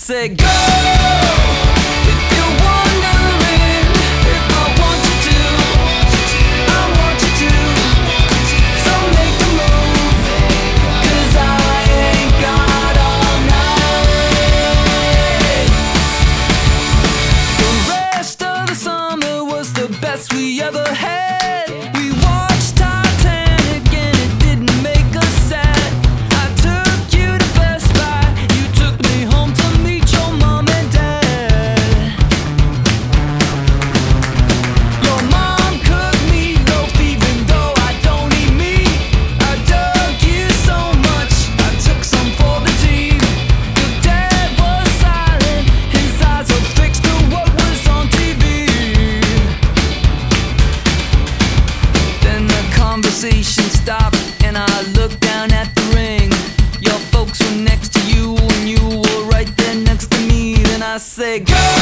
said, go! If you're wondering if I want you to, I want you to. So make a move, 'cause I ain't got all night. The rest of the summer was the best we ever had. We watched Titanic and it didn't make us sad. I took you to Best Buy, you took me home to meet your mom and dad. Your mom cooked meatloaf even though I don't eat meat. I dug you so much, I took some for the team. Your dad was silent, his eyes were fixed to what was on TV. Then the conversation stopped and I looked down at the ring. Your folks were next to you and you were right there next to me. Then I said, go!